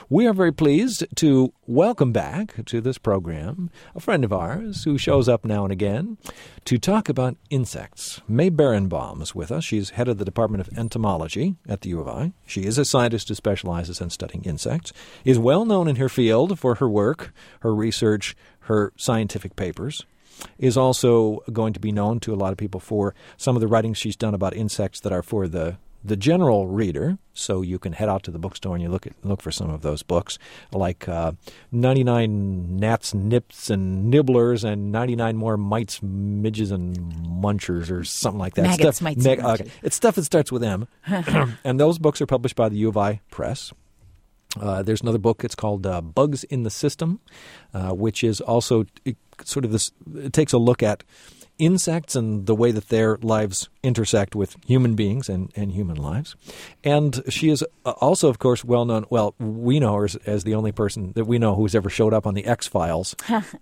We are very pleased to welcome back to this program a friend of ours who shows up now and again to talk about insects. May Berenbaum is with us. She's head of the Department of Entomology at the U of I. She is a scientist who specializes in studying insects, is well known in her field for her work, her research, her scientific papers, is also going to be known to a lot of people for some of the writings she's done about insects that are for the general reader. So you can head out to the bookstore and you look for some of those books, like 99 Gnats, Nips, and Nibblers, and 99 more Mites, Midges, and Munchers, or something like that. Maggots, Mites, and Munchers. Okay. It's stuff that starts with M. And those books are published by the U of I Press. There's another book. It's called Bugs in the System, which is also sort of this. It takes a look at insects and the way that their lives intersect with human beings and human lives. And she is also, of course, well known. Well, we know her as the only person that we know who's ever showed up on the X-Files.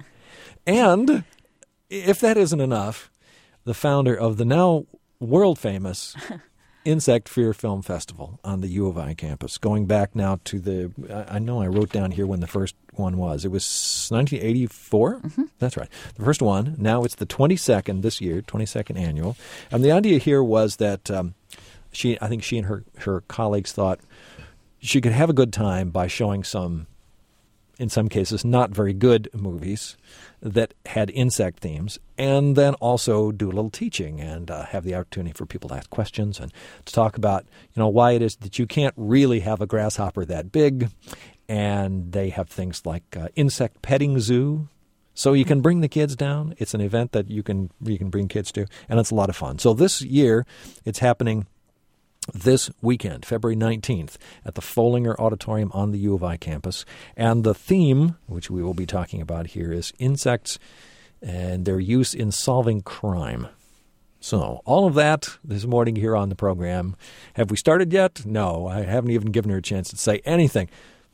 And if that isn't enough, the founder of the now world-famous Insect Fear Film Festival on the U of I campus, going back now to I know I wrote down here when the first one was. It was 1984? Mm-hmm. That's right. The first one. Now it's the 22nd this year, 22nd annual. And the idea here was that I think she and her colleagues thought she could have a good time by showing some, in some cases, not very good movies that had insect themes, and then also do a little teaching and have the opportunity for people to ask questions and to talk about, why it is that you can't really have a grasshopper that big. And they have things like insect petting zoo, so you can bring the kids down. It's an event that you can bring kids to, and it's a lot of fun. So this year, it's happening this weekend, February 19th, at the Follinger Auditorium on the U of I campus. And the theme, which we will be talking about here, is insects and their use in solving crime. So all of that this morning here on the program. Have we started yet? No, I haven't even given her a chance to say anything.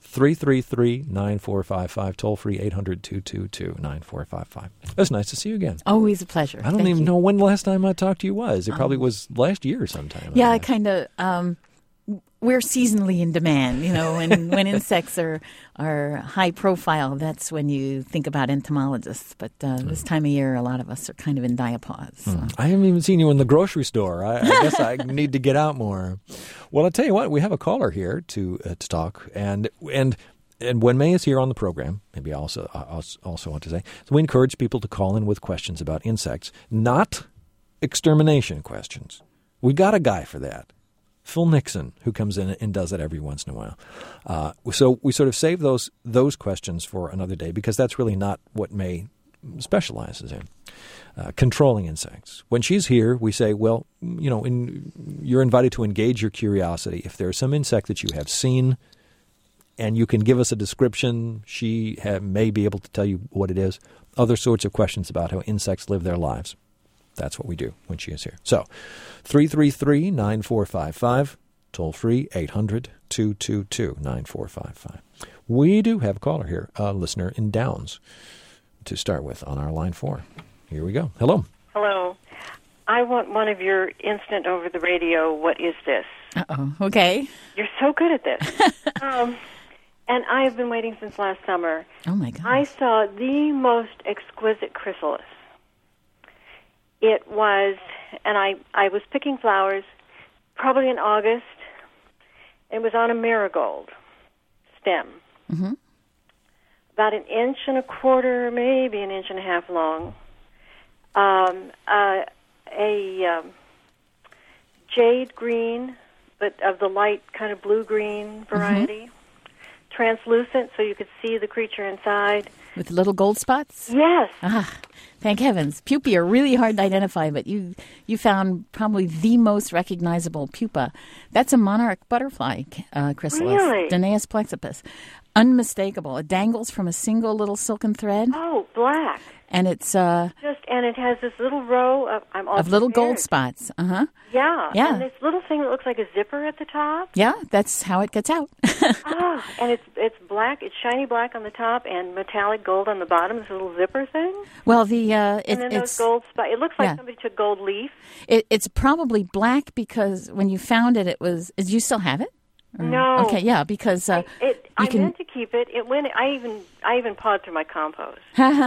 333-9455, toll-free 800-222-9455. It's nice to see you again. Always a pleasure. I don't even know when the last time I talked to you was. It probably was last year sometime. Yeah, I kind of... we're seasonally in demand, when insects are high profile, that's when you think about entomologists. But this time of year, a lot of us are kind of in diapause. So. I haven't even seen you in the grocery store. I guess I need to get out more. Well, I'll tell you what, we have a caller here to talk, and when May is here on the program, maybe I also want to say, so we encourage people to call in with questions about insects, not extermination questions. We got a guy for that. Phil Nixon, who comes in and does it every once in a while. So we sort of save those questions for another day, because that's really not what May specializes in, controlling insects. When she's here, we say, well, you're invited to engage your curiosity. If there's some insect that you have seen and you can give us a description, she may be able to tell you what it is. Other sorts of questions about how insects live their lives. That's what we do when she is here. So, 333-9455, toll-free 800-222-9455. We do have a caller here, a listener in Downs, to start with on our line 4. Here we go. Hello. Hello. I want one of your instant over the radio, what is this? Uh-oh. Okay. You're so good at this. And I have been waiting since last summer. Oh, my God. I saw the most exquisite chrysalis. It was, and I was picking flowers probably in August. It was on a marigold stem. Mm-hmm. About 1.25 inches, maybe 1.5 inches long. A jade green, but of the light kind of blue-green variety. Mm-hmm. Translucent, so you could see the creature inside. With little gold spots? Yes. Ah, thank heavens. Pupae are really hard to identify, but you found probably the most recognizable pupa. That's a monarch butterfly chrysalis, really? Danaus plexippus. Unmistakable. It dangles from a single little silken thread. Oh, black. And it's and it has this little row of little gold spots. Yeah. Yeah. And this little thing that looks like a zipper at the top. Yeah, that's how it gets out. And it's black. It's shiny black on the top and metallic gold on the bottom. This little zipper thing. Well, and then those gold spots. It looks like somebody took gold leaf. It's probably black because when you found it, it was. Do you still have it? No. Okay, yeah, because I can- meant to keep it. I even pawed through my compost.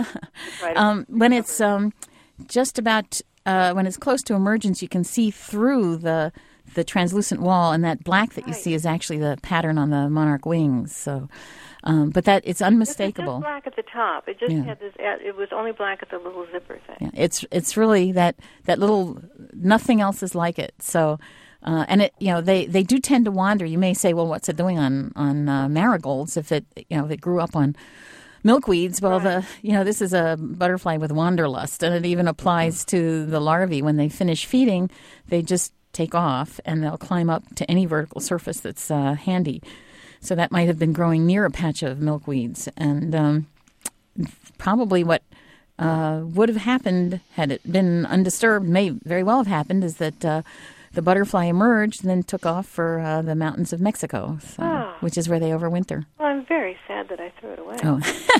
Right. when it's just about when it's close to emergence, you can see through the translucent wall, and that black that you see is actually the pattern on the monarch wings. So, but that it's unmistakable. It was just black at the top. It just had this. It was only black at the little zipper thing. Yeah, it's really that little. Nothing else is like it. So. And it, they do tend to wander. You may say, well, what's it doing on marigolds if it grew up on milkweeds? Well, this is a butterfly with wanderlust, and it even applies to the larvae. When they finish feeding, they just take off, and they'll climb up to any vertical surface that's handy. So that might have been growing near a patch of milkweeds, and probably what would have happened had it been undisturbed, may very well have happened, is that the butterfly emerged and then took off for the mountains of Mexico, which is where they overwinter. Well, I'm very sad that I threw it away. Oh.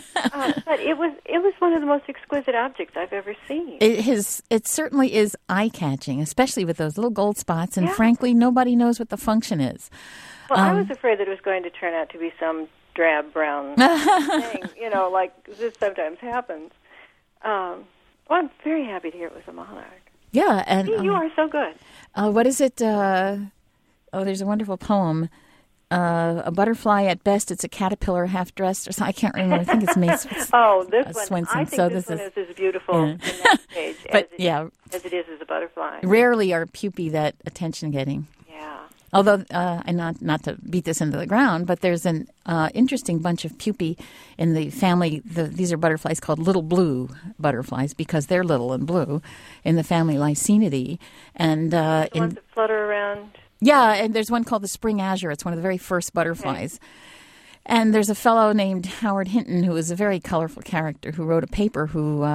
But it was one of the most exquisite objects I've ever seen. It certainly is eye-catching, especially with those little gold spots, and frankly, nobody knows what the function is. Well, I was afraid that it was going to turn out to be some drab brown thing, like this sometimes happens. Well, I'm very happy to hear it was a monarch. Yeah, and you are so good. What is it? There's a wonderful poem. A butterfly at best, it's a caterpillar half dressed, or something. I can't remember. I think it's Mace. This one. Swinson. I think this one is as beautiful in that page as it is as a butterfly. Rarely are pupae that attention-getting. Yeah. Although, and not to beat this into the ground, but there's an interesting bunch of pupae in the family. These are butterflies called little blue butterflies because they're little and blue, in the family Lycaenidae. And the ones that flutter around. Yeah, and there's one called the spring azure. It's one of the very first butterflies. Okay. And there's a fellow named Howard Hinton who is a very colorful character who wrote a paper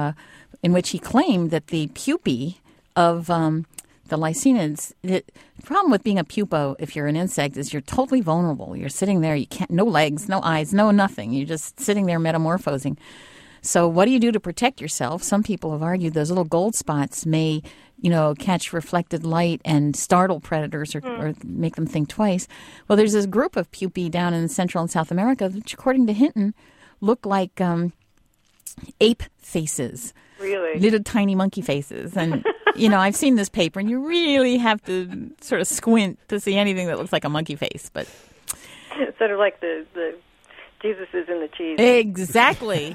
in which he claimed that the pupae of the Lycaenids, the problem with being a pupa, if you're an insect, is you're totally vulnerable. You're sitting there, you can't, no legs, no eyes, no nothing. You're just sitting there metamorphosing. So what do you do to protect yourself? Some people have argued those little gold spots may, catch reflected light and startle predators or make them think twice. Well, there's this group of pupae down in Central and South America, which, according to Hinton, look like ape faces. Really? Little tiny monkey faces. And, I've seen this paper, and you really have to sort of squint to see anything that looks like a monkey face. But sort of like the Jesus is in the cheese. Exactly.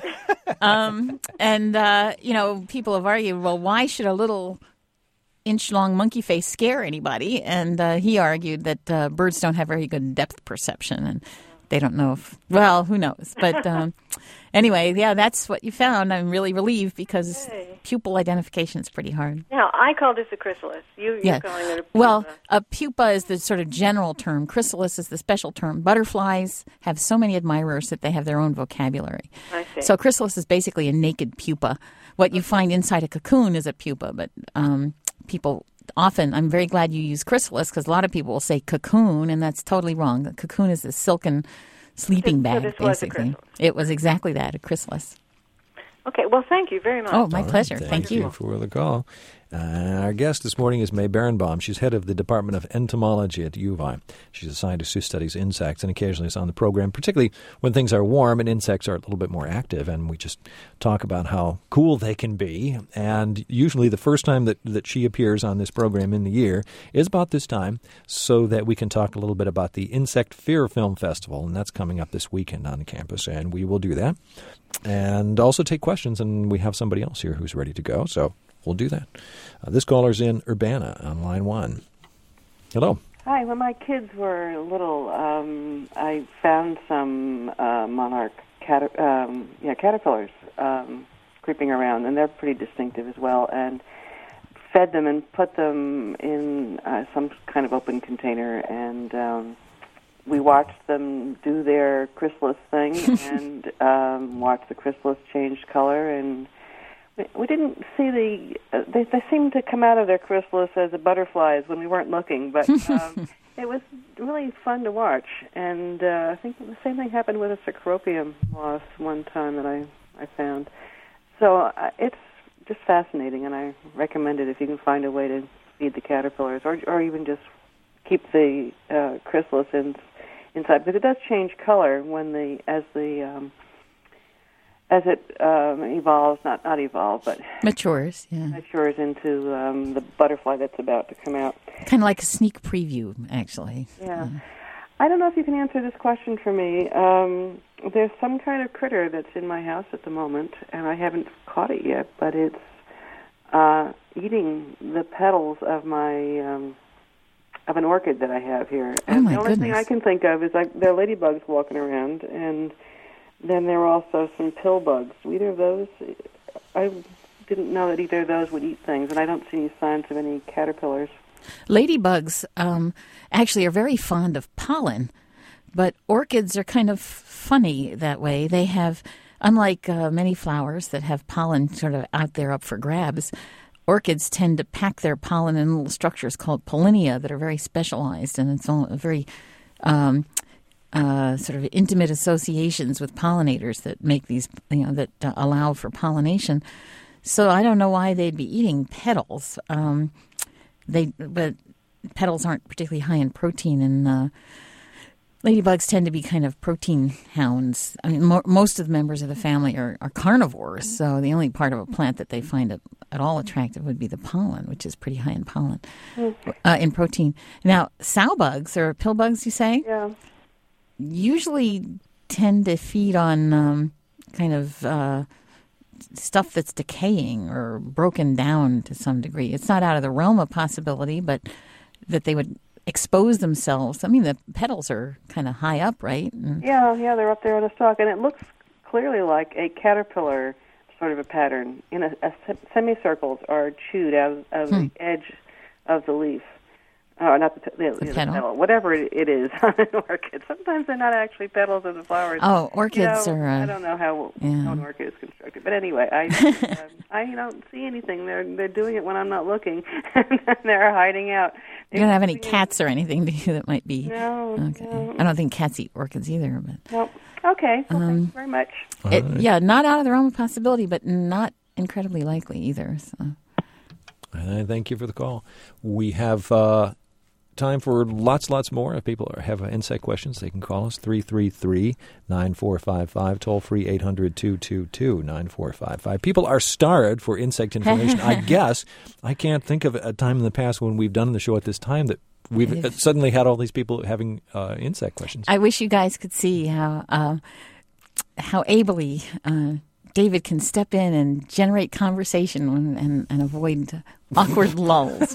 People have argued, well, why should a little inch-long monkey face scare anybody? And he argued that birds don't have very good depth perception, and they don't know who knows. But anyway, that's what you found. I'm really relieved because pupil identification is pretty hard. Now, I call this a chrysalis. You're calling it a pupa. Well, a pupa is the sort of general term. Chrysalis is the special term. Butterflies have so many admirers that they have their own vocabulary. I see. So chrysalis is basically a naked pupa. What you find inside a cocoon is a pupa, but people often, I'm very glad you use chrysalis because a lot of people will say cocoon, and that's totally wrong. The cocoon is a silken sleeping bag, basically. It was exactly that, a chrysalis. Okay, well, thank you very much. Oh, my pleasure. Thank you for the call. Our guest this morning is May Berenbaum. She's head of the Department of Entomology at UVI. She's a scientist who studies insects and occasionally is on the program, particularly when things are warm and insects are a little bit more active, and we just talk about how cool they can be. And usually the first time that she appears on this program in the year is about this time, so that we can talk a little bit about the Insect Fear Film Festival, and that's coming up this weekend on campus, and we will do that. And also take questions, and we have somebody else here who's ready to go, so we'll do that. This caller's in Urbana on line 1. Hello. Hi. When my kids were little, I found some monarch caterpillars creeping around, and they're pretty distinctive as well, and fed them and put them in some kind of open container, and we watched them do their chrysalis thing and watched the chrysalis change color, and we didn't see they seemed to come out of their chrysalis as butterflies when we weren't looking, but it was really fun to watch. And I think the same thing happened with a Cecropium moth one time that I found. So it's just fascinating, and I recommend it if you can find a way to feed the caterpillars, or even just keep the chrysalis inside. But it does change color when as it evolves, not evolve, but matures. Yeah, matures into the butterfly that's about to come out. Kind of like a sneak preview, actually. Yeah. I don't know if you can answer this question for me. There's some kind of critter that's in my house at the moment, and I haven't caught it yet, but it's eating the petals of my of an orchid that I have here. And my the only thing goodness. I can think of is there are ladybugs walking around, and then there are also some pill bugs. Either of those, I didn't know that either of those would eat things, and I don't see any signs of any caterpillars. Ladybugs actually are very fond of pollen, but orchids are kind of funny that way. They have, unlike many flowers that have pollen sort of out there up for grabs, orchids tend to pack their pollen in little structures called pollinia that are very specialized, and it's all very sort of intimate associations with pollinators that make these, that allow for pollination. So I don't know why they'd be eating petals. But petals aren't particularly high in protein, and ladybugs tend to be kind of protein hounds. I mean, most of the members of the family are carnivores, so the only part of a plant that they find at all attractive would be the pollen, which is pretty high in pollen, in protein. Now, sow bugs, or pill bugs, you say? Yeah. Usually tend to feed on kind of stuff that's decaying or broken down to some degree. It's not out of the realm of possibility, but that they would expose themselves. I mean, the petals are kind of high up, right? Yeah, they're up there on the stalk, and it looks clearly like a caterpillar sort of a pattern. Semicircles are chewed out of the edge of the leaf. Oh, not the petal. Whatever it is on an orchid. Sometimes they're not actually petals of the flowers. Oh, orchids are... I don't know how an orchid is constructed. But anyway, I don't see anything. They're doing it when I'm not looking. And they're hiding out. You don't have any cats or anything, do you, that might be... No. Okay. No. I don't think cats eat orchids either. But Nope. Okay. Well, thank you very much. Yeah, not out of the realm of possibility, but not incredibly likely either. So. Thank you for the call. We have... time for lots more. If people have insect questions, they can call us 333-9455, toll free 800-222-9455. People are starved for insect information. I guess I can't think of a time in the past when we've done the show at this time that we've suddenly had all these people having insect questions. I wish you guys could see how ably David can step in and generate conversation and avoid awkward lulls.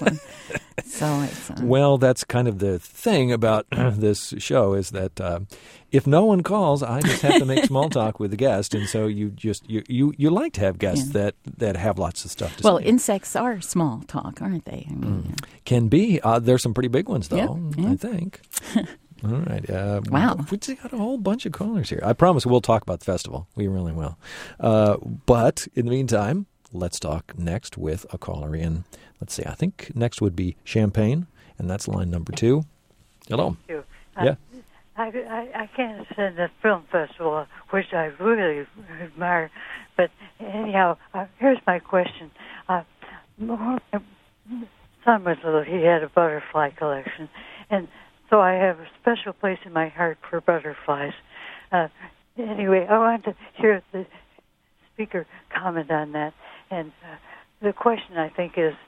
Well, that's kind of the thing about this show is that if no one calls, I just have to make small talk with the guest, and so you like to have guests that have lots of stuff to say. Well, insects are small talk, aren't they? I mean, Can be. There's some pretty big ones, though, yeah. I think. All right. Wow. We've got a whole bunch of callers here. I promise we'll talk about the festival. We really will. But in the meantime, let's talk next with a caller in. Let's see. I think next would be Champaign, and that's line number 2. Hello. Thank you. Yeah. I can't attend the film festival, which I really admire. But anyhow, here's my question. My son was little. He had a butterfly collection, and so I have a special place in my heart for butterflies. Anyway, I wanted to hear the speaker comment on that. And the question, I think, is,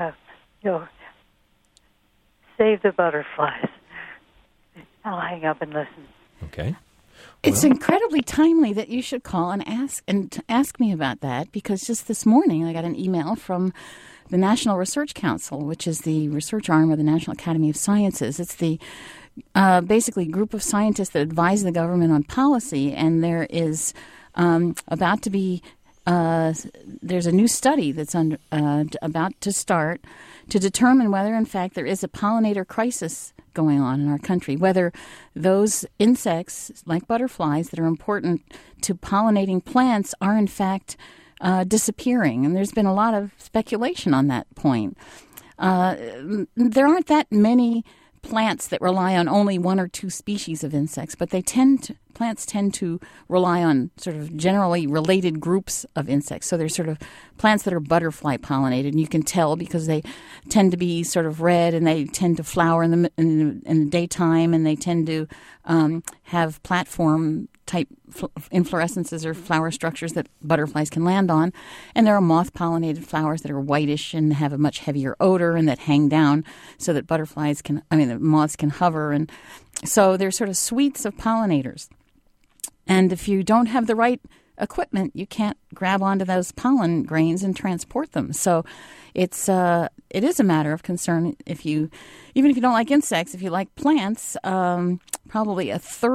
save the butterflies. I'll hang up and listen. Okay. It's incredibly timely that you should call and ask me about that, because just this morning I got an email from the National Research Council, which is the research arm of the National Academy of Sciences. It's the basically group of scientists that advise the government on policy, and there is about to be there's a new study that's about to start to determine whether, in fact, there is a pollinator crisis going on in our country, whether those insects, like butterflies, that are important to pollinating plants are, in fact, disappearing. And there's been a lot of speculation on that point. There aren't that many plants that rely on only one or two species of insects, but they tend plants tend to rely on sort of generally related groups of insects. So there's sort of plants that are butterfly pollinated, and you can tell because they tend to be sort of red, and they tend to flower in the daytime, and they tend to have platform type inflorescences or flower structures that butterflies can land on. And there are moth-pollinated flowers that are whitish and have a much heavier odor and that hang down so that the moths can hover. And so there's sort of suites of pollinators. And if you don't have the right equipment, you can't grab onto those pollen grains and transport them. So it is a matter of concern even if you don't like insects, if you like plants. Probably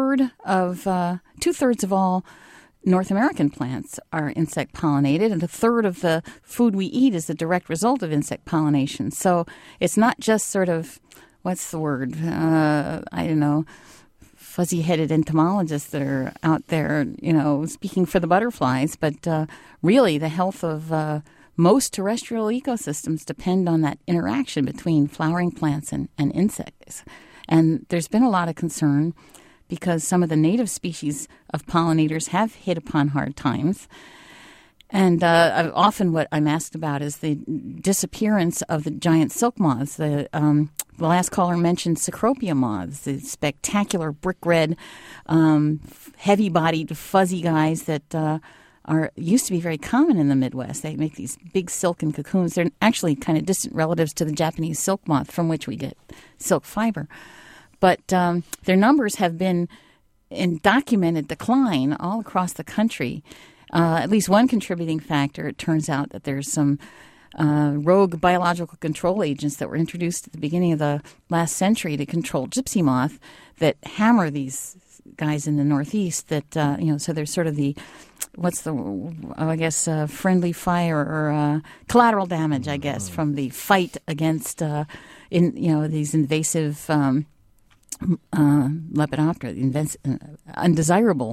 2/3 of all North American plants are insect pollinated, and 1/3 of the food we eat is the direct result of insect pollination. So it's not just sort of, what's the word? I don't know, fuzzy-headed entomologists that are out there, speaking for the butterflies, but really the health of most terrestrial ecosystems depend on that interaction between flowering plants and insects. And there's been a lot of concern because some of the native species of pollinators have hit upon hard times. And often what I'm asked about is the disappearance of the giant silk moths. The last caller mentioned Cecropia moths, the spectacular brick red, heavy-bodied, fuzzy guys that used to be very common in the Midwest. They make these big silken cocoons. They're actually kind of distant relatives to the Japanese silk moth, from which we get silk fiber. But their numbers have been in documented decline all across the country. At least one contributing factor, it turns out that there's some rogue biological control agents that were introduced at the beginning of the last century to control gypsy moth that hammer these guys in the Northeast that, so there's sort of friendly fire or collateral damage, I guess, from the fight against, these invasive Lepidoptera, undesirable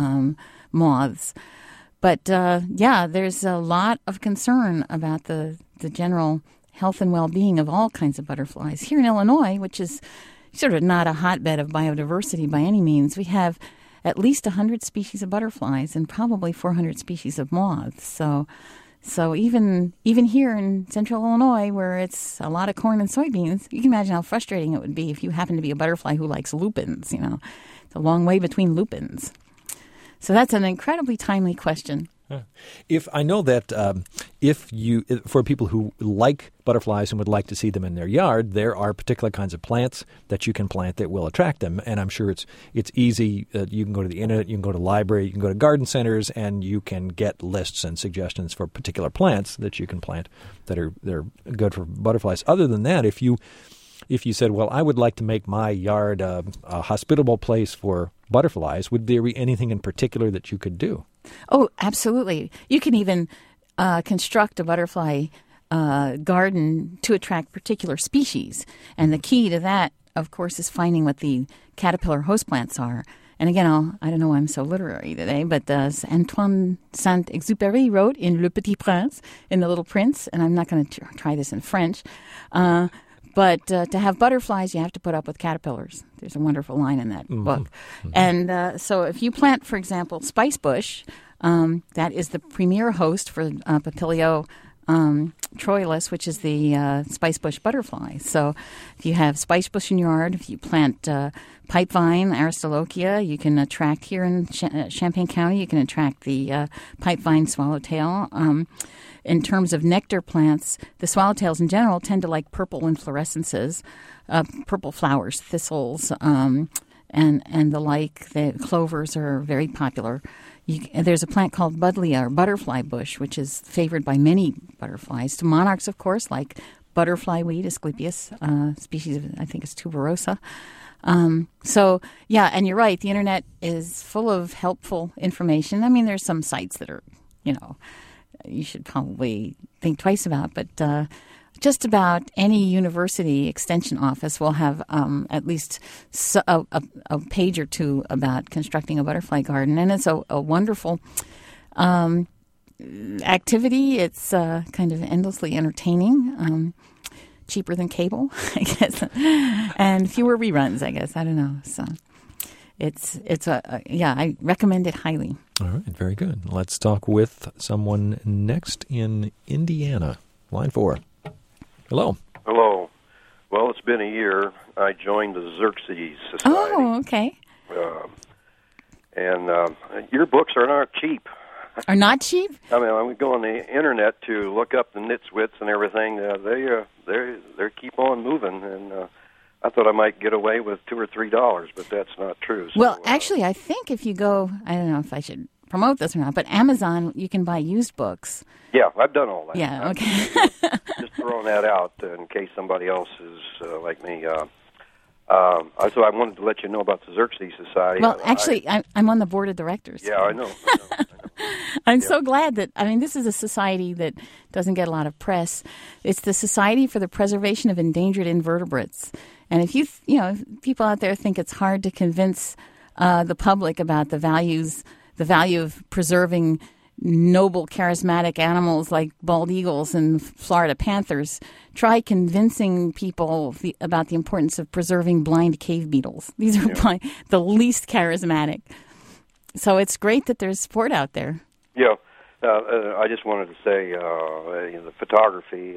moths. But, there's a lot of concern about the general health and well-being of all kinds of butterflies. Here in Illinois, which is sort of not a hotbed of biodiversity by any means, we have at least 100 species of butterflies and probably 400 species of moths. So even here in central Illinois, where it's a lot of corn and soybeans, you can imagine how frustrating it would be if you happen to be a butterfly who likes lupins. It's a long way between lupins. So that's an incredibly timely question. If I know that for people who like butterflies and would like to see them in their yard, there are particular kinds of plants that you can plant that will attract them. And I'm sure it's easy. You can go to the internet, you can go to the library, you can go to garden centers, and you can get lists and suggestions for particular plants that you can plant they're good for butterflies. Other than that, if you said, well, I would like to make my yard a hospitable place for butterflies, would there be anything in particular that you could do? Oh, absolutely. You can even construct a butterfly garden to attract particular species. And the key to that, of course, is finding what the caterpillar host plants are. And again, I don't know why I'm so literary today, but Antoine Saint-Exupéry wrote in Le Petit Prince, in The Little Prince, and I'm not going to try this in French, but to have butterflies, you have to put up with caterpillars. There's a wonderful line in that book. Mm-hmm. And so if you plant, for example, spicebush, that is the premier host for Papilio troilus, which is the spicebush butterfly. So if you have spicebush in your yard, if you plant pipevine, Aristolochia, you can attract here in Champaign County, you can attract the pipevine swallowtail. In terms of nectar plants, the swallowtails in general tend to like purple inflorescences, purple flowers, thistles, and the like. The clovers are very popular. There's a plant called buddleia, or butterfly bush, which is favored by many butterflies. To monarchs, of course, like butterfly weed, Asclepias, species of, I think it's tuberosa. And you're right, the internet is full of helpful information. I mean, there's some sites that are, you should probably think twice about, but just about any university extension office will have at least a page or two about constructing a butterfly garden, and it's a wonderful activity. It's kind of endlessly entertaining, cheaper than cable, I guess, and fewer reruns, I guess. I don't know. So I recommend it highly. All right, very good. Let's talk with someone next in Indiana. Line 4. Hello. Hello. Well, it's been a year. I joined the Xerxes Society. Oh, okay. And your books are not cheap. Are not cheap? I mean, I would go on the internet to look up the nitwits and everything. They keep on moving, and I thought I might get away with $2 or $3, but that's not true. So, well, actually, I think if you go, I don't know if I should promote this or not, but Amazon, you can buy used books. Yeah, I've done all that. Yeah, okay. Just throwing that out in case somebody else is like me. So I wanted to let you know about the Xerxes Society. Well, actually, I'm on the board of directors. Yeah, I know. I'm so glad that, this is a society that doesn't get a lot of press. It's the Society for the Preservation of Endangered Invertebrates. And if if people out there think it's hard to convince the public about the value of preserving noble, charismatic animals like bald eagles and Florida panthers, try convincing people about the importance of preserving blind cave beetles. These are the least charismatic. So it's great that there's support out there. Yeah. I just wanted to say the photography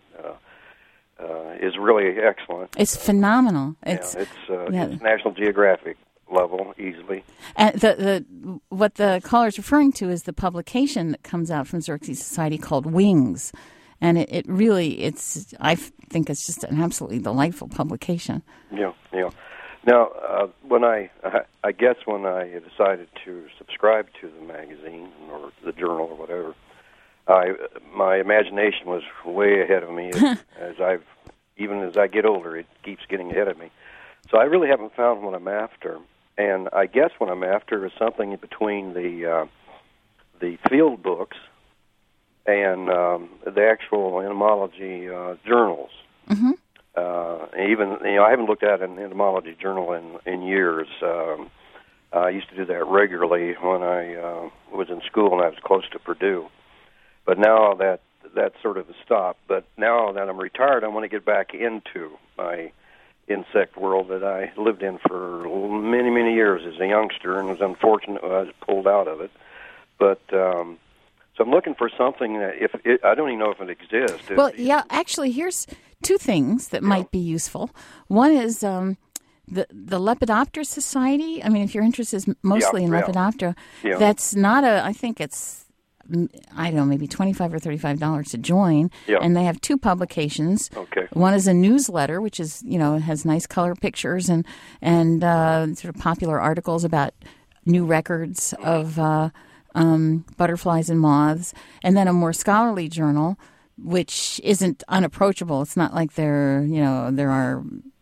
is really excellent. It's phenomenal. It's National Geographic level easily. And what the caller is referring to is the publication that comes out from Xerxes Society called Wings. And it really, I think it's just an absolutely delightful publication. Yeah. Now, when I guess when I decided to subscribe to the magazine or the journal or whatever, my imagination was way ahead of me. Even as I get older, it keeps getting ahead of me. So I really haven't found what I'm after. And I guess what I'm after is something in between the field books and the actual entomology journals. Mm-hmm. I haven't looked at an entomology journal in years. I used to do that regularly when I was in school and I was close to Purdue. But now that's sort of stopped. But now that I'm retired, I want to get back into my insect world that I lived in for many, many years as a youngster, and was unfortunate when I was pulled out of it. But so I'm looking for something that I don't even know if it exists. Well, actually, here's two things that might be useful. One is the Lepidoptera Society. I mean, if your interest is mostly in Lepidoptera, that's not I think it's, I don't know, maybe $25 or $35 to join. Yeah. And they have two publications. Okay. One is a newsletter, which is, it has nice color pictures and sort of popular articles about new records of butterflies and moths. And then a more scholarly journal, which isn't unapproachable. It's not like there are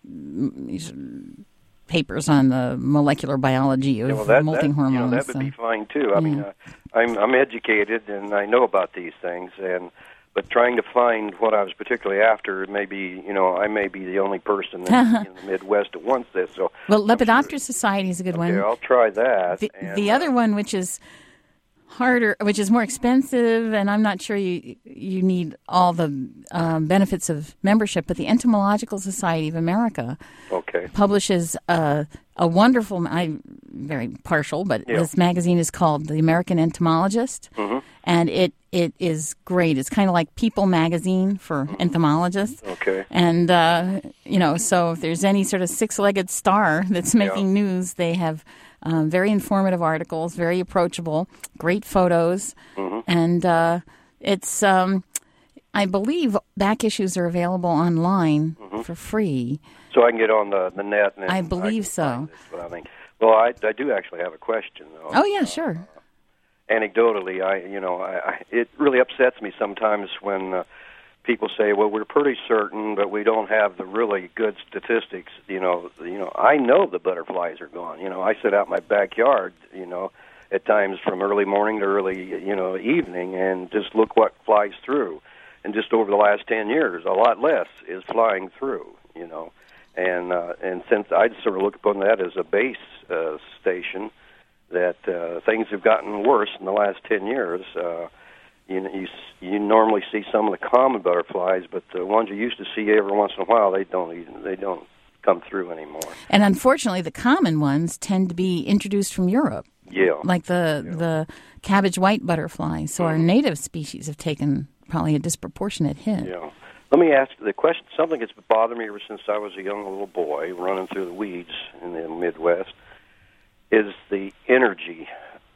papers on the molecular biology of molting hormones. That would be fine too. I mean, I'm educated and I know about these things, but trying to find what I was particularly after, maybe I may be the only person in the Midwest that wants this. So, Lepidoptera Society is a good one. I'll try that. The other one, which is harder, which is more expensive, and I'm not sure you need all the benefits of membership, but the Entomological Society of America publishes a wonderful, I'm very partial, but this magazine is called The American Entomologist, and it is great. It's kind of like People magazine for entomologists. Okay. And, so if there's any sort of six-legged star that's making news, they have very informative articles, very approachable, great photos, and it's, I believe, back issues are available online for free. So I can get on the net. And I believe so. Well, I do actually have a question, though. Oh, yeah, sure. Anecdotally, it really upsets me sometimes when people say, "Well, we're pretty certain, but we don't have the really good statistics." I know the butterflies are gone. I sit out in my backyard, at times from early morning to early, evening, and just look what flies through. And just over the last 10 years, a lot less is flying through. And since I sort of look upon that as a base station, that things have gotten worse in the last 10 years. You normally see some of the common butterflies, but the ones you used to see every once in a while, they don't come through anymore. And unfortunately, the common ones tend to be introduced from Europe. Yeah. Like the cabbage white butterfly. So our native species have taken probably a disproportionate hit. Yeah. Let me ask the question, something that's bothered me ever since I was a young little boy running through the weeds in the Midwest, is the energy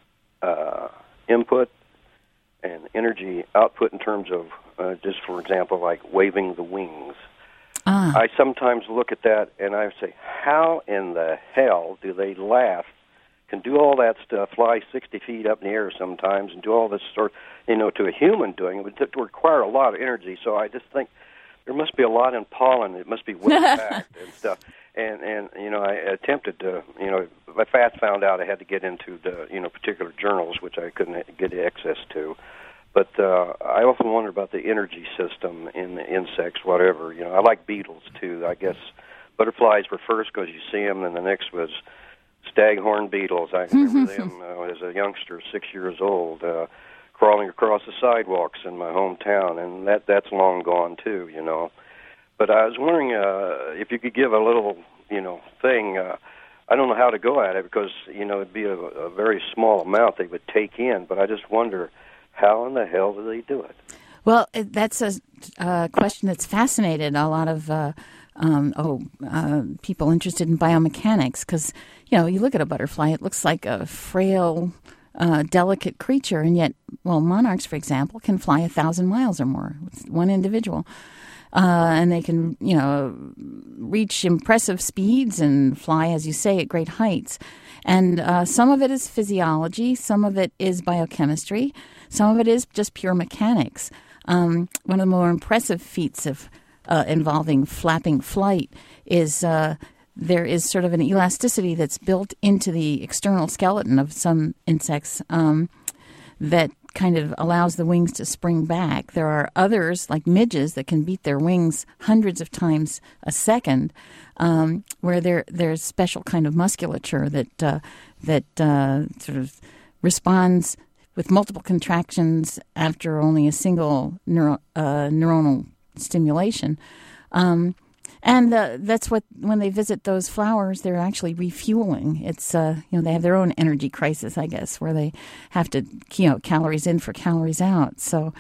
input and energy output in terms of, just for example, like waving the wings. I sometimes look at that and I say, how in the hell do they can do all that stuff, fly 60 feet up in the air sometimes, and do all this sort, to a human doing it would require a lot of energy. So I just think there must be a lot in pollen. It must be well packed and stuff. And I attempted to, I found out I had to get into the, particular journals, which I couldn't get access to. But I often wonder about the energy system in the insects, whatever. I like beetles, too. I guess butterflies were first because you see them, and the next was staghorn beetles. I remember them as a youngster, 6 years old, crawling across the sidewalks in my hometown, and that's long gone, too, But I was wondering if you could give a little, thing. I don't know how to go at it because, it'd be a very small amount they would take in, but I just wonder, how in the hell do they do it? Well, that's a question that's fascinated a lot of people interested in biomechanics because, you look at a butterfly, it looks like a frail, delicate creature, and yet, monarchs, for example, can fly 1,000 miles or more with one individual. And they can, reach impressive speeds and fly, as you say, at great heights. And some of it is physiology, some of it is biochemistry, some of it is just pure mechanics. One of the more impressive feats of involving flapping flight is there is sort of an elasticity that's built into the external skeleton of some insects that kind of allows the wings to spring back. There are others, like midges, that can beat their wings hundreds of times a second, where there's special kind of musculature that sort of responds with multiple contractions after only a single neuronal stimulation. And that's what, when they visit those flowers, they're actually refueling. It's, they have their own energy crisis, I guess, where they have to, calories in for calories out. So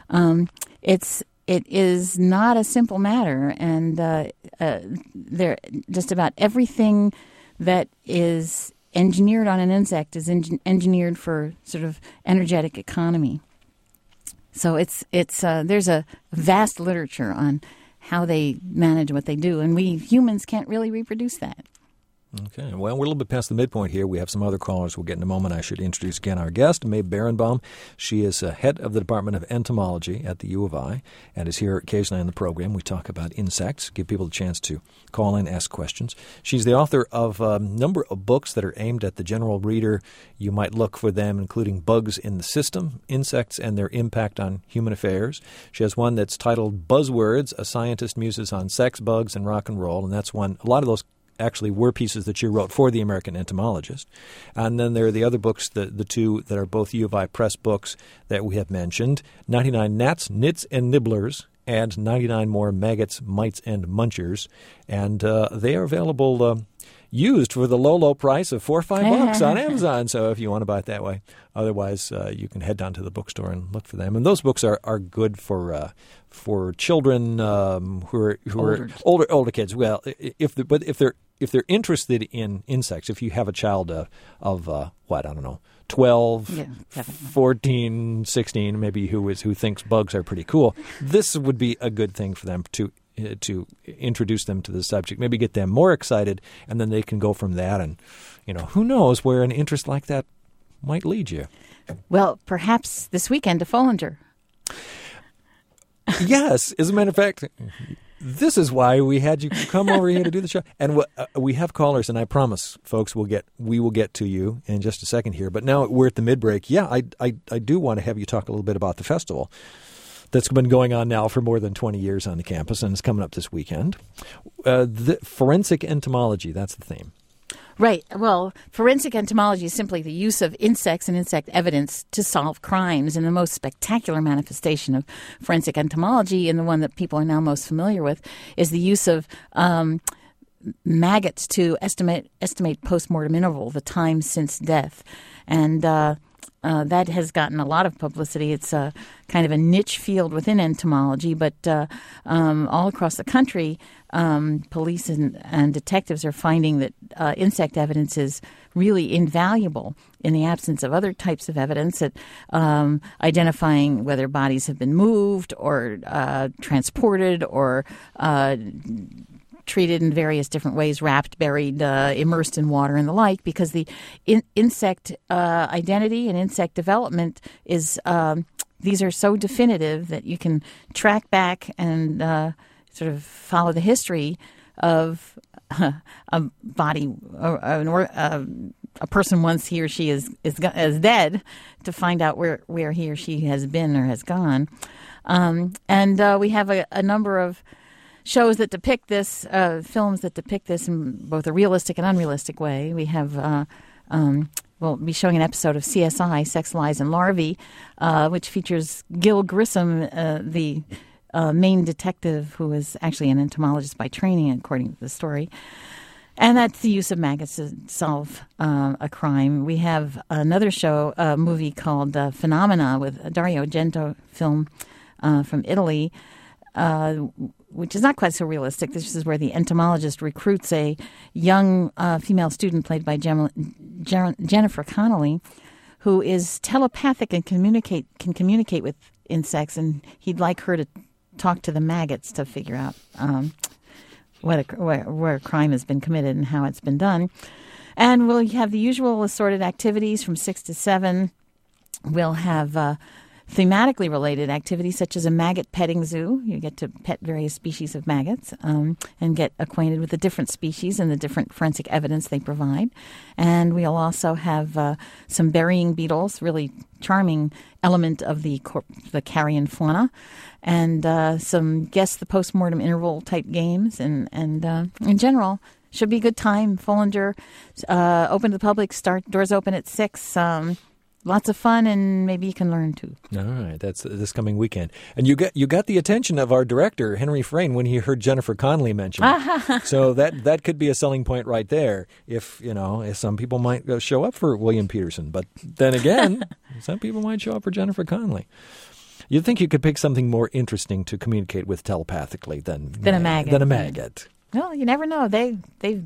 it is not a simple matter. And there just about everything that is engineered on an insect is engineered for sort of energetic economy. So there's a vast literature on how they manage what they do, and we humans can't really reproduce that. Okay. Well, we're a little bit past the midpoint here. We have some other callers we'll get in a moment. I should introduce again our guest, Maeve Berenbaum. She is head of the Department of Entomology at the U of I and is here occasionally on the program. We talk about insects, give people a chance to call in, ask questions. She's the author of a number of books that are aimed at the general reader. You might look for them, including Bugs in the System, Insects and Their Impact on Human Affairs. She has one that's titled Buzzwords, A Scientist Muses on Sex, Bugs, and Rock and Roll, and that's one. A lot of those actually were pieces that you wrote for the American Entomologist. And then there are the other books, the two that are both U of I Press books that we have mentioned, 99 Gnats, Nits, and Nibblers, and 99 More Maggots, Mites, and Munchers. And they are available used for the low price of $4 or $5 on Amazon. So if you want to buy it that way. Otherwise, you can head down to the bookstore and look for them. And those books are good for children who are older kids. Well, if they're interested in insects, if you have a child of 12, 14, 16, maybe who thinks bugs are pretty cool, this would be a good thing for them to introduce them to the subject, maybe get them more excited, and then they can go from that. And, who knows where an interest like that might lead you. Well, perhaps this weekend to Follinger. Yes. As a matter of fact, this is why we had you come over here to do the show. And we have callers, and I promise, folks, we will get to you in just a second here. But now we're at the mid-break. Yeah, I do want to have you talk a little bit about the festival that's been going on now for more than 20 years on the campus, and it's coming up this weekend. The forensic entomology, that's the theme. Right. Well, forensic entomology is simply the use of insects and insect evidence to solve crimes. And the most spectacular manifestation of forensic entomology, and the one that people are now most familiar with, is the use of maggots to estimate postmortem interval, the time since death. And that has gotten a lot of publicity. It's kind of a niche field within entomology, but all across the country, police and detectives are finding that insect evidence is really invaluable in the absence of other types of evidence at identifying whether bodies have been moved or transported or treated in various different ways, wrapped, buried, immersed in water and the like, because the insect identity and insect development is these are so definitive that you can track back and sort of follow the history of a body, a person once he or she is dead, to find out where he or she has been or has gone. And we have a number of shows that depict this, films that depict this in both a realistic and unrealistic way. We have, we'll be showing an episode of CSI, Sex, Lies, and Larvae, which features Gil Grissom, the main detective who is actually an entomologist by training, according to the story. And that's the use of maggots to solve a crime. We have another show, a movie called Phenomena, with a Dario Argento film from Italy, which is not quite so realistic. This is where the entomologist recruits a young female student played by Jennifer Connelly, who is telepathic and can communicate with insects, and he'd like her to talk to the maggots to figure out where a crime has been committed and how it's been done. And we'll have the usual assorted activities from 6 to 7. We'll have thematically related activities such as a maggot petting zoo. You get to pet various species of maggots and get acquainted with the different species and the different forensic evidence they provide. And we'll also have some burying beetles, really charming element of the carrion fauna, and some guess the postmortem interval type games. And in general, should be a good time. Follinger, open to the public. Doors open at 6. Lots of fun, and maybe you can learn too. All right, that's this coming weekend. And you got the attention of our director, Henry Frayne, when he heard Jennifer Connelly mentioned. So that could be a selling point right there. If some people might show up for William Peterson, but then again, some people might show up for Jennifer Connelly. You'd think you could pick something more interesting to communicate with telepathically than a maggot. Than a maggot. Well, you never know. They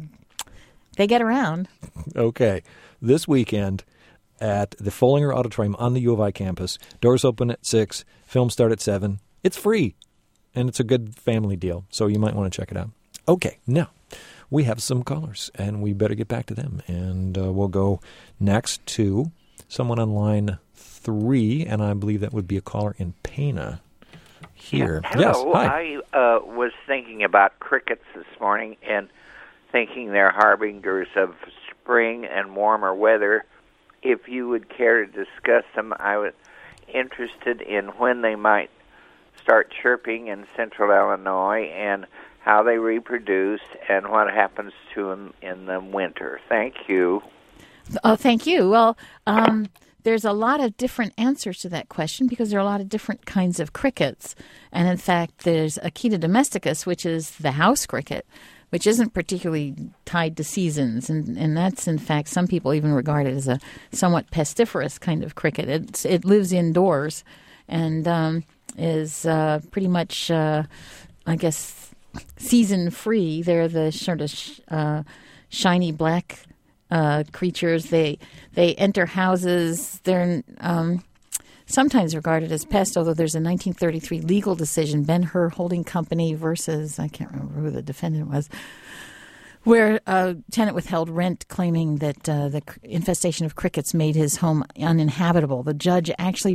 get around. Okay, this weekend at the Follinger Auditorium on the U of I campus. Doors open at 6. Films start at 7. It's free, and it's a good family deal, so you might want to check it out. Okay, now we have some callers, and we better get back to them. And we'll go next to someone on line 3, and I believe that would be a caller in Pana here. Hello. Yes, hi. I was thinking about crickets this morning and thinking they're harbingers of spring and warmer weather. If you would care to discuss them, I was interested in when they might start chirping in central Illinois and how they reproduce and what happens to them in the winter. Thank you. Oh, thank you. Well, there's a lot of different answers to that question because there are a lot of different kinds of crickets. And in fact, there's Acheta domesticus, which is the house cricket, which isn't particularly tied to seasons. And that's, in fact, some people even regard it as a somewhat pestiferous kind of cricket. It lives indoors and is pretty much, I guess, season-free. They're the sort of shiny black creatures. They enter houses. They're sometimes regarded as pests, although there's a 1933 legal decision, Ben-Hur Holding Company versus, I can't remember who the defendant was, where a tenant withheld rent claiming that the infestation of crickets made his home uninhabitable. The judge actually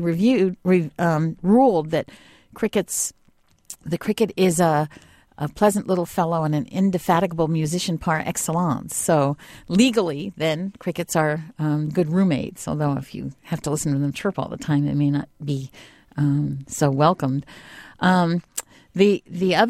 ruled that the cricket is a pleasant little fellow and an indefatigable musician par excellence. So legally, then, crickets are good roommates, although if you have to listen to them chirp all the time, they may not be so welcomed. The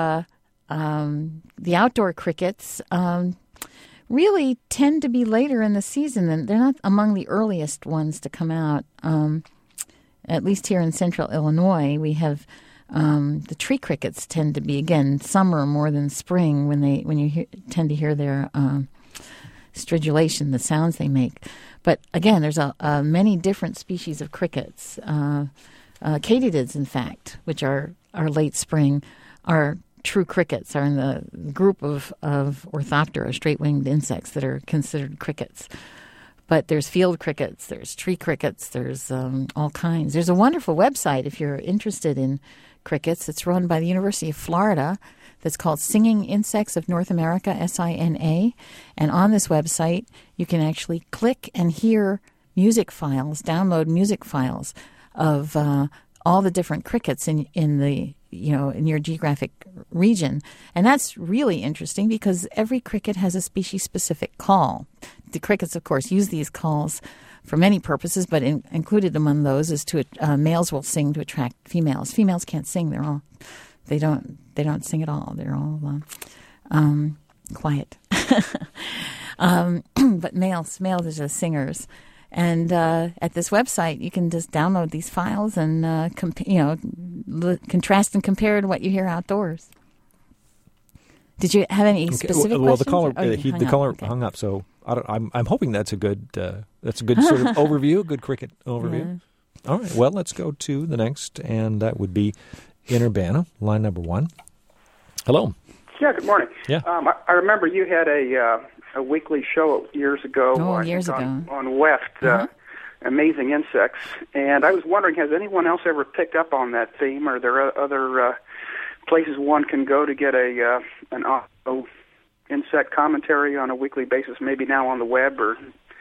outdoor crickets really tend to be later in the season, and they're not among the earliest ones to come out. At least here in central Illinois, we have The tree crickets tend to be, again, summer more than spring when you tend to hear their stridulation, the sounds they make. But again, there's many different species of crickets. Katydids, in fact, which are late spring, are true crickets, are in the group of Orthoptera, straight-winged insects that are considered crickets. But there's field crickets, there's tree crickets, there's all kinds. There's a wonderful website if you're interested in crickets. It's run by the University of Florida that's called Singing Insects of North America, SINA. And on this website, you can actually click and hear music files, download music files of all the different crickets in your geographic region. And that's really interesting because every cricket has a species-specific call. The crickets, of course, use these calls for many purposes, but included among those is to males will sing to attract females. Females can't sing; they don't sing at all. They're all quiet. But males are just singers. And at this website, you can just download these files and contrast and compare to what you hear outdoors. Did you have any specific questions? Well, the caller hung up, so I'm hoping that's a good sort of overview, good cricket overview. Yeah. All right. Well, let's go to the next, and that would be in Urbana, line number 1. Hello. Yeah. Good morning. Yeah. I remember you had a weekly show years ago. On West. Amazing Insects, and I was wondering, has anyone else ever picked up on that theme? Are there other places one can go to get an audio insect commentary on a weekly basis, maybe now on the web? Or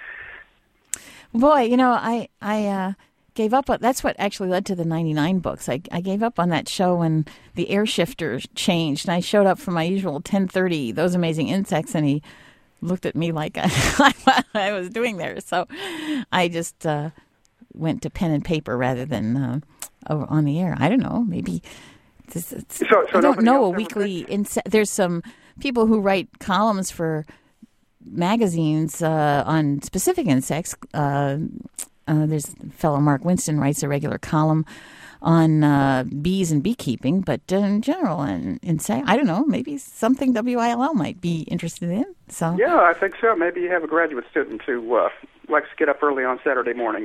boy, I gave up. That's what actually led to the 99 books. I gave up on that show when the air shifter changed, and I showed up for my usual 10:30, Those Amazing Insects, and he looked at me like I was doing there. So I just went to pen and paper rather than on the air. I don't know. Maybe I don't know a weekly. There's some people who write columns for magazines on specific insects. There's a fellow, Mark Winston, writes a regular column on bees and beekeeping, but in general, insect, I don't know, maybe something WILL might be interested in. So yeah, I think so. Maybe you have a graduate student who likes to get up early on Saturday morning.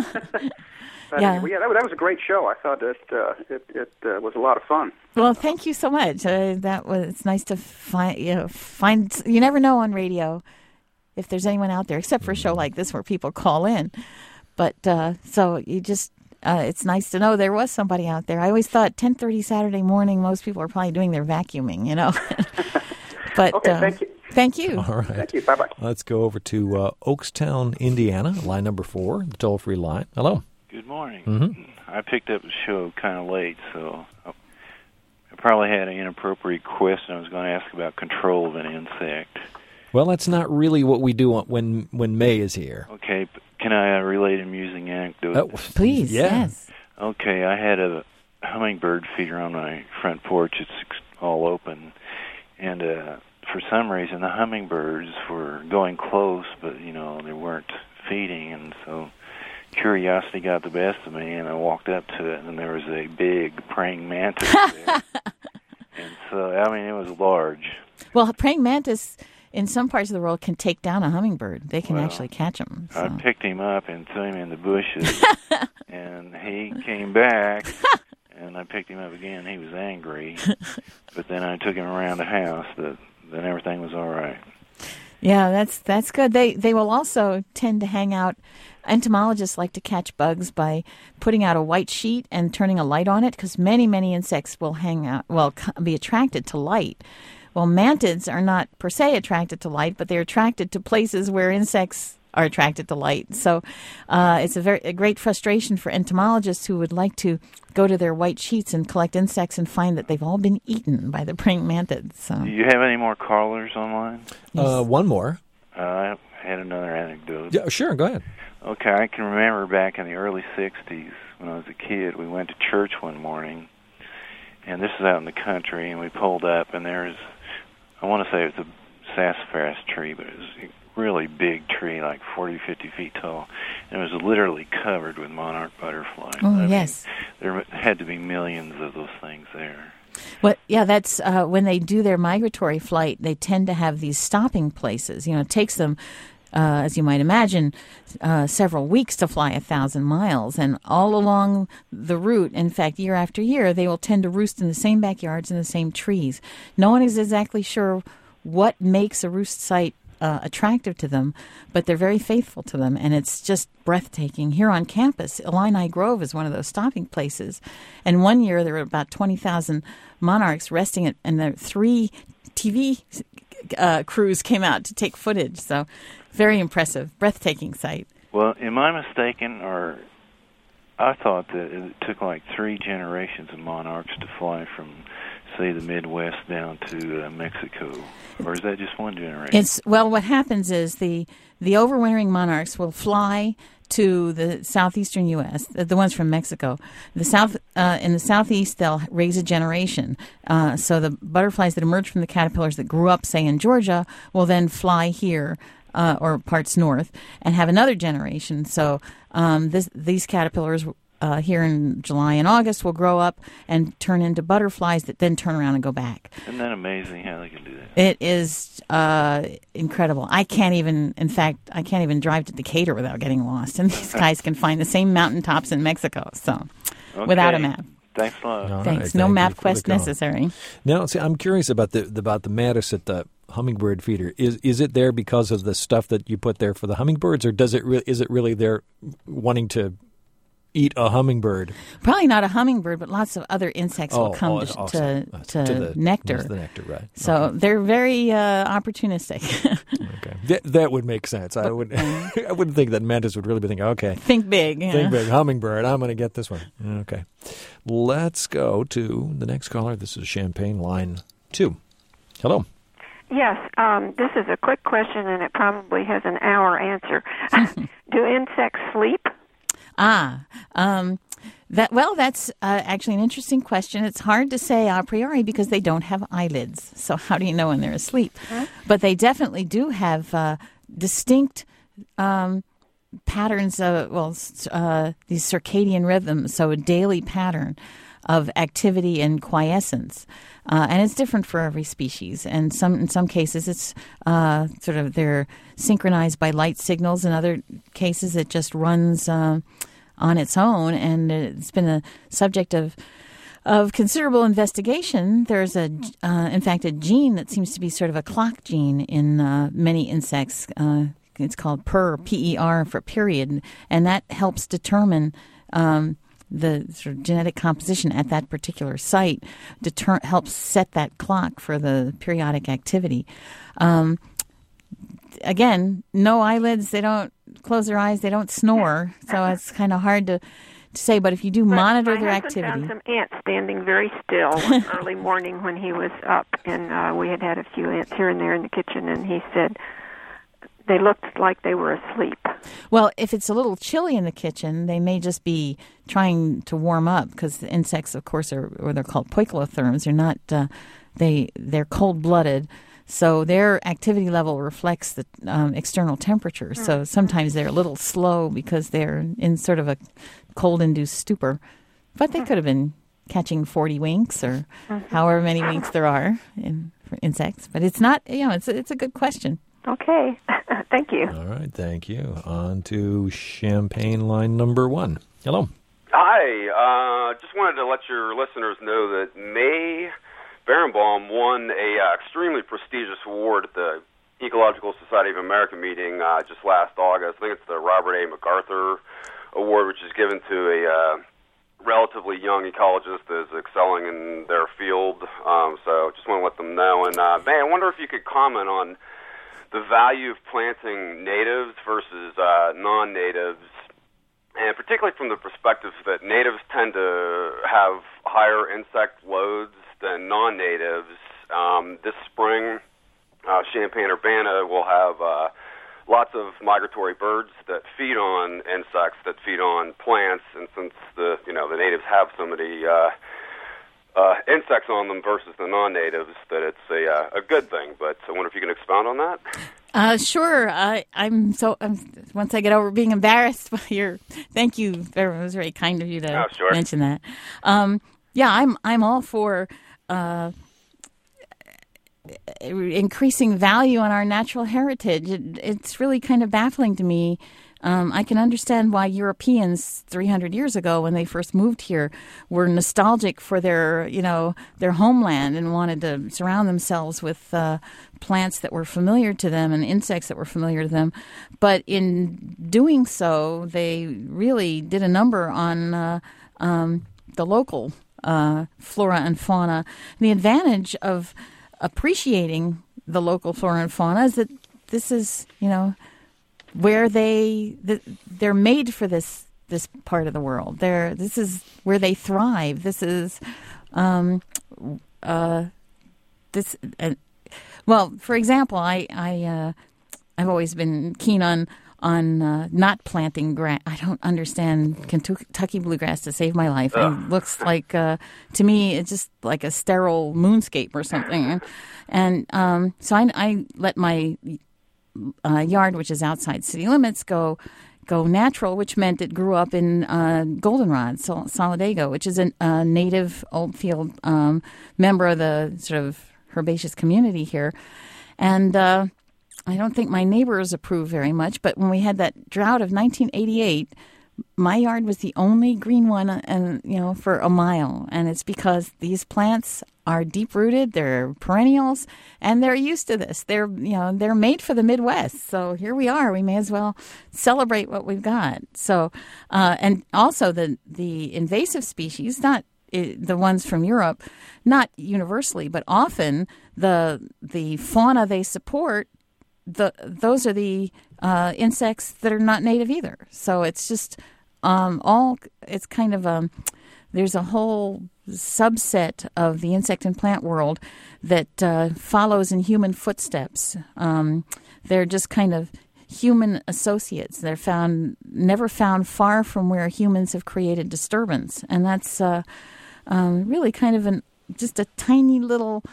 Anyway, that was a great show. I thought it was a lot of fun. Well, thank you so much. It's nice to find. You never know on radio if there's anyone out there, except for a show like this where people call in. But so you just. It's nice to know there was somebody out there. I always thought 10:30 Saturday morning, most people are probably doing their vacuuming, But okay, thank you. Thank you. All right. Thank you. Bye-bye. Let's go over to Oakstown, Indiana, line number 4, the toll-free line. Hello. Good morning. Mm-hmm. I picked up the show kind of late, so I probably had an inappropriate question. I was going to ask about control of an insect. Well, that's not really what we do when May is here. Okay, can I relate an amusing anecdote? Please, yeah. Yes. Okay, I had a hummingbird feeder on my front porch. It's all open, and for some reason the hummingbirds were going close, but they weren't feeding, and so curiosity got the best of me, and I walked up to it, and there was a big praying mantis there. And so, it was large. Well, praying mantis in some parts of the world can take down a hummingbird. They can actually catch them. So. I picked him up and threw him in the bushes, and he came back, and I picked him up again. He was angry, but then I took him around the house. Then everything was all right. Yeah, that's good. They will also tend to hang out. Entomologists like to catch bugs by putting out a white sheet and turning a light on it, because many insects will be attracted to light. Well, mantids are not per se attracted to light, but they're attracted to places where insects are attracted to light. So it's a great frustration for entomologists who would like to go to their white sheets and collect insects and find that they've all been eaten by the praying mantids. So. Do you have any more callers online? Yes. One more. I had another anecdote. Yeah, sure, go ahead. Okay, I can remember back in the early 60s when I was a kid, we went to church one morning, and this is out in the country, and we pulled up, and there's, I want to say it was a sassafras tree, but it was really big tree, like 40, 50 feet tall, and it was literally covered with monarch butterflies. Oh, yes. There had to be millions of those things there. Well, yeah, that's when they do their migratory flight, they tend to have these stopping places. It takes them, as you might imagine, several weeks to fly 1,000 miles. And all along the route, in fact, year after year, they will tend to roost in the same backyards and the same trees. No one is exactly sure what makes a roost site attractive to them, but they're very faithful to them, and it's just breathtaking. Here on campus, Illini Grove is one of those stopping places, and one year there were about 20,000 monarchs resting it, and the 3 TV crews came out to take footage, so very impressive, breathtaking sight. Well, am I mistaken, or I thought that it took like 3 generations of monarchs to fly from, say, the Midwest down to Mexico, or is that just one generation? Well, what happens is the overwintering monarchs will fly to the southeastern U.S., the ones from Mexico. In the southeast, they'll raise a generation. So the butterflies that emerge from the caterpillars that grew up, say, in Georgia, will then fly here or parts north and have another generation. So these caterpillars here in July and August will grow up and turn into butterflies that then turn around and go back. Isn't that amazing how they can do that? It is incredible. I can't even drive to Decatur without getting lost. And these guys can find the same mountaintops in Mexico. So, without a map. Thanks a lot. All Thanks. Right, no map quest necessary. Now, see, I'm curious about the Mattis at the hummingbird feeder. Is it there because of the stuff that you put there for the hummingbirds, or is it really there wanting to eat a hummingbird? Probably not a hummingbird, but lots of other insects will come to the nectar. The nectar, right? So they're very opportunistic. Okay, that would make sense. I wouldn't think that mantis would really be thinking, okay, think big, hummingbird. I'm going to get this one. Okay, let's go to the next caller. This is Champaign line 2. Hello. Yes, this is a quick question, and it probably has an hour answer. Do insects sleep? That's actually an interesting question. It's hard to say a priori because they don't have eyelids. So how do you know when they're asleep? Huh? But they definitely do have distinct patterns of, these circadian rhythms, so a daily pattern of activity and quiescence. And it's different for every species. And in some cases, it's sort of they're synchronized by light signals. In other cases, it just runs on its own. And it's been a subject of considerable investigation. There's in fact, a gene that seems to be sort of a clock gene in many insects. It's called PER, P-E-R, for period. And that helps determine the sort of genetic composition at that particular site, helps set that clock for the periodic activity. Again, no eyelids. They don't close their eyes. They don't snore. So it's kind of hard to say. But if you do monitor their activity. I found some ants standing very still one early morning when he was up, and we had a few ants here and there in the kitchen, and he said they looked like they were asleep. Well, if it's a little chilly in the kitchen, they may just be trying to warm up because the insects, of course, they're called poikilotherms. They're not. They're cold-blooded, so their activity level reflects the external temperature. So sometimes they're a little slow because they're in sort of a cold-induced stupor. But they could have been catching 40 winks or however many winks there are for insects. But it's not. It's a good question. Okay. Thank you. All right. Thank you. On to Champaign line number 1. Hello. Hi. Just wanted to let your listeners know that May Berenbaum won a extremely prestigious award at the Ecological Society of America meeting just last August. I think it's the Robert A. MacArthur Award, which is given to a relatively young ecologist that is excelling in their field. So just want to let them know. And, May, I wonder if you could comment on the value of planting natives versus non-natives, and particularly from the perspective that natives tend to have higher insect loads than non-natives. This spring, Champaign-Urbana will have lots of migratory birds that feed on insects, that feed on plants, and since the natives have so many insects on them versus the non-natives, that it's a good thing. But I wonder if you can expound on that. Sure. Once I get over being embarrassed by thank you. It was very kind of you to mention that. I'm all for increasing value on our natural heritage. It's really kind of baffling to me. I can understand why Europeans 300 years ago, when they first moved here, were nostalgic for their homeland and wanted to surround themselves with plants that were familiar to them and insects that were familiar to them. But in doing so, they really did a number on the local flora and fauna. And the advantage of appreciating the local flora and fauna is that this is, where they're made for this part of the world. This is where they thrive. This is for example, I've always been keen on not planting grass. I don't understand Kentucky bluegrass to save my life. It looks like to me it's just like a sterile moonscape or something. And so I let my yard, which is outside city limits, go natural, which meant it grew up in goldenrod, solidago, which is a native oldfield member of the sort of herbaceous community here. And I don't think my neighbors approve very much, but when we had that drought of 1988, my yard was the only green one, and for a mile. And it's because these plants are deep rooted, they're perennials, and they're used to this. They're made for the Midwest. So here we are. We may as well celebrate what we've got. So and also the invasive species, not the ones from Europe, not universally, but often the fauna they support, those are the insects that are not native either. So it's just it's kind of there's a whole subset of the insect and plant world that follows in human footsteps. They're just kind of human associates. They're never found far from where humans have created disturbance, and that's really kind of just a tiny little.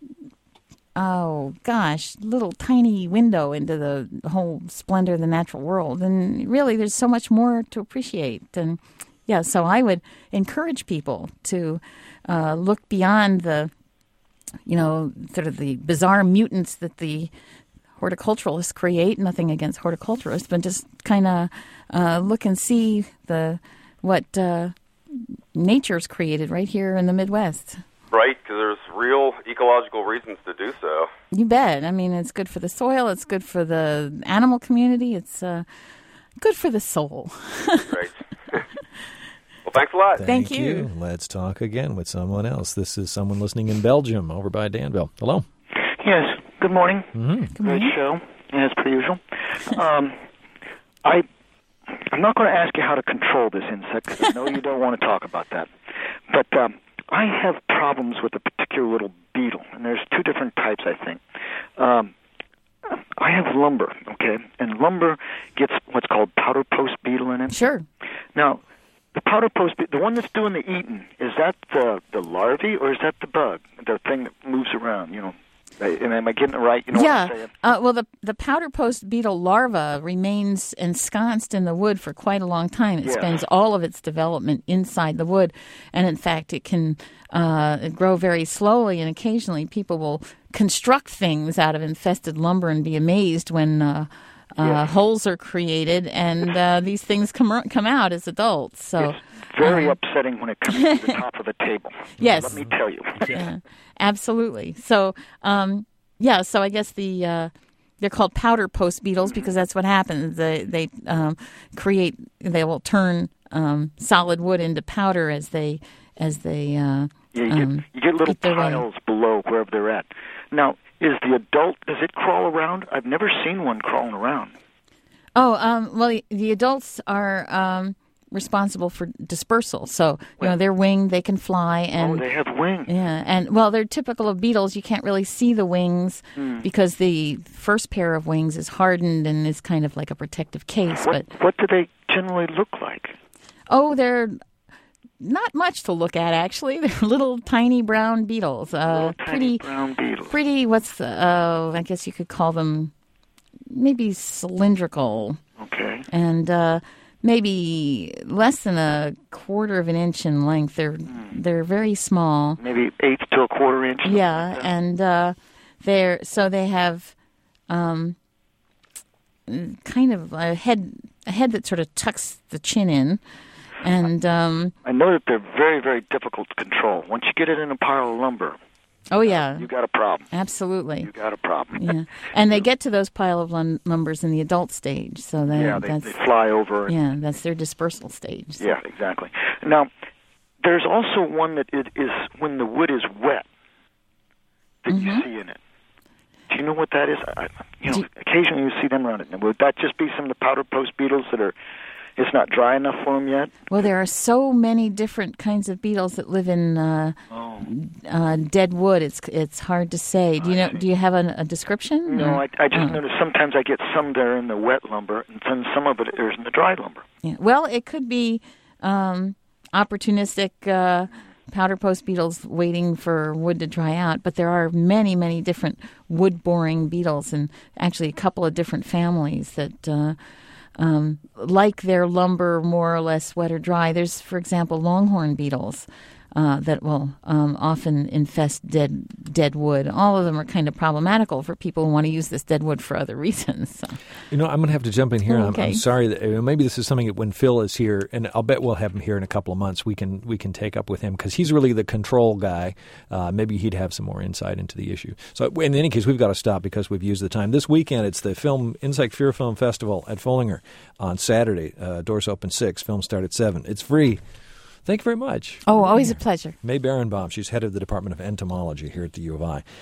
Oh, gosh, little tiny window into the whole splendor of the natural world. And really, there's so much more to appreciate. And, so I would encourage people to look beyond the, sort of the bizarre mutants that the horticulturalists create. Nothing against horticulturists, but just kind of look and see what nature's created right here in the Midwest. Right, because there's real ecological reasons to do so. You bet. I mean, it's good for the soil. It's good for the animal community. It's good for the soul. Great. Well, thanks a lot. Thank you. Let's talk again with someone else. This is someone listening in Belgium, over by Danville. Hello. Yes. Good morning. Mm-hmm. Good morning. Great show, as per usual. I'm not going to ask you how to control this insect, because I know you don't want to talk about that. But I have problems with a particular little beetle, and there's two different types, I think. I have lumber, okay? And lumber gets what's called powder post beetle in it. Sure. Now, the powder post beetle, the one that's doing the eating, is that the larvae, or is that the bug, the thing that moves around, Am I getting it right? You know what I'm saying? Well, the powder post beetle larva remains ensconced in the wood for quite a long time. It spends all of its development inside the wood, and in fact, it can grow very slowly. And occasionally, people will construct things out of infested lumber and be amazed when holes are created, and these things come out as adults. So it's very upsetting when it comes to the top of the table. Yes, let me tell you. Yeah, absolutely. So, so I guess they're called powder post beetles because that's what happens. They will turn solid wood into powder as they you get little piles below wherever they're at. Now, is the adult, does it crawl around? I've never seen one crawling around. Oh, well, the adults are responsible for dispersal. So, they're winged, they can fly. And, they have wings. Yeah, and, they're typical of beetles. You can't really see the wings because the first pair of wings is hardened and is kind of like a protective case. What do they generally look like? Oh, they're not much to look at, actually. They're little tiny brown beetles. Brown beetles. Pretty, I guess you could call them maybe cylindrical. Okay. And maybe less than a quarter of an inch in length. They're very small. Maybe 1/8 to a quarter inch. Yeah, like and they have kind of a head that sort of tucks the chin in. And I know that they're very, very difficult to control. Once you get it in a pile of lumber, oh yeah, you got a problem. Absolutely, you got a problem. Yeah, and they get to those pile of lumbers in the adult stage, so they fly over. Yeah, that's their dispersal stage. So. Yeah, exactly. Now, there's also one that it is when the wood is wet that you see in it. Do you know what that is? Occasionally you see them running. Would that just be some of the powder post beetles that are? It's not dry enough for them yet? Well, there are so many different kinds of beetles that live in dead wood. It's hard to say. Do you know? Do you have a description? No, I just noticed sometimes I get some there in the wet lumber, and then some of it is in the dry lumber. Yeah. Well, it could be opportunistic powder post beetles waiting for wood to dry out, but there are many, many different wood-boring beetles, and actually a couple of different families that. Like their lumber more or less wet or dry. There's, for example, longhorn beetles that will often infest dead wood. All of them are kind of problematical for people who want to use this dead wood for other reasons. So. I'm going to have to jump in here. Okay. I'm sorry that maybe this is something that when Phil is here, and I'll bet we'll have him here in a couple of months. We can take up with him because he's really the control guy. Maybe he'd have some more insight into the issue. So in any case, we've got to stop because we've used the time. This weekend, it's the Insect Fear Film Festival at Follinger on Saturday. Doors open 6. Films start at 7. It's free. Thank you very much. Oh, always a pleasure. May Berenbaum, she's head of the Department of Entomology here at the U of I.